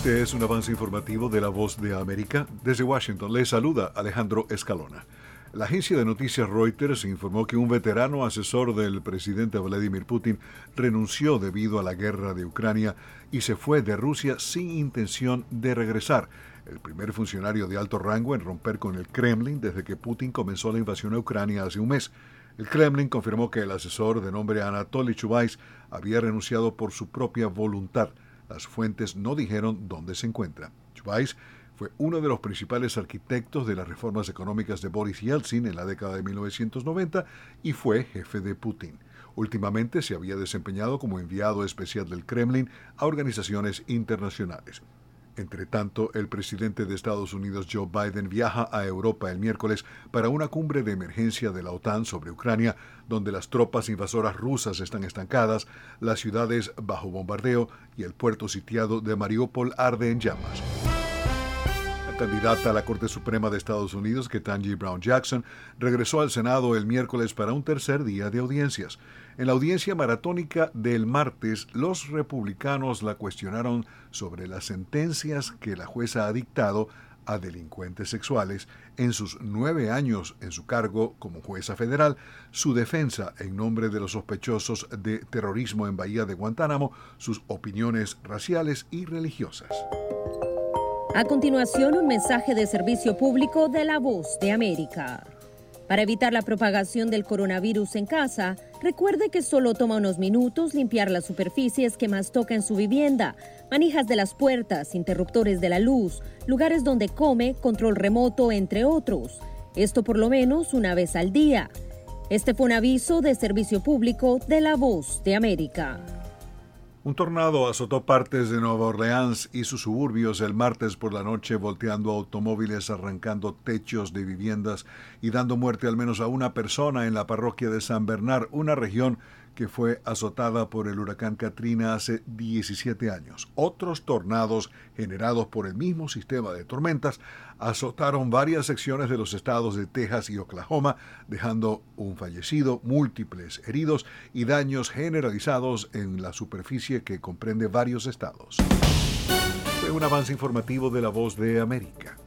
Este es un avance informativo de La Voz de América. Desde Washington les saluda Alejandro Escalona. La agencia de noticias Reuters informó que un veterano asesor del presidente Vladimir Putin renunció debido a la guerra de Ucrania y se fue de Rusia sin intención de regresar. El primer funcionario de alto rango en romper con el Kremlin desde que Putin comenzó la invasión a Ucrania hace un mes. El Kremlin confirmó que el asesor de nombre Anatoly Chubais había renunciado por su propia voluntad. Las fuentes no dijeron dónde se encuentra. Chubais fue uno de los principales arquitectos de las reformas económicas de Boris Yeltsin en la década de 1990 y fue jefe de Putin. Últimamente se había desempeñado como enviado especial del Kremlin a organizaciones internacionales. Entre tanto, el presidente de Estados Unidos, Joe Biden, viaja a Europa el miércoles para una cumbre de emergencia de la OTAN sobre Ucrania, donde las tropas invasoras rusas están estancadas, las ciudades bajo bombardeo y el puerto sitiado de Mariupol arde en llamas. La candidata a la Corte Suprema de Estados Unidos, Ketanji Brown Jackson, regresó al Senado el miércoles para un tercer día de audiencias. En la audiencia maratónica del martes, los republicanos la cuestionaron sobre las sentencias que la jueza ha dictado a delincuentes sexuales en sus 9 años en su cargo como jueza federal, su defensa en nombre de los sospechosos de terrorismo en Bahía de Guantánamo, sus opiniones raciales y religiosas. A continuación, un mensaje de servicio público de La Voz de América. Para evitar la propagación del coronavirus en casa, recuerde que solo toma unos minutos limpiar las superficies que más toca en su vivienda, manijas de las puertas, interruptores de la luz, lugares donde come, control remoto, entre otros. Esto por lo menos una vez al día. Este fue un aviso de servicio público de La Voz de América. Un tornado azotó partes de Nueva Orleans y sus suburbios el martes por la noche, volteando automóviles, arrancando techos de viviendas y dando muerte al menos a una persona en la parroquia de San Bernard, una región que fue azotada por el huracán Katrina hace 17 años. Otros tornados generados por el mismo sistema de tormentas azotaron varias secciones de los estados de Texas y Oklahoma, dejando un fallecido, múltiples heridos y daños generalizados en la superficie que comprende varios estados. Fue un avance informativo de La Voz de América.